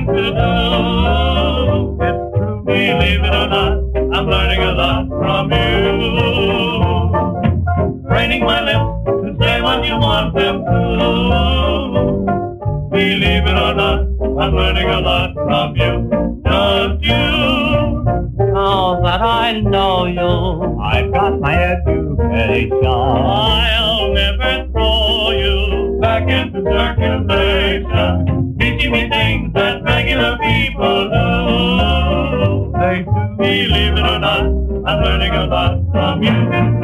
to do. It's true, believe it or not, I'm learning a lot from you. Training my lips to say what you want them to. Believe it or not, I'm learning a lot from you. Just you. Now that I know you, I've got my education. I'll never throw you back into circulation. Teaching me things that regular people do. They do. Believe it or not, I'm learning a lot from you.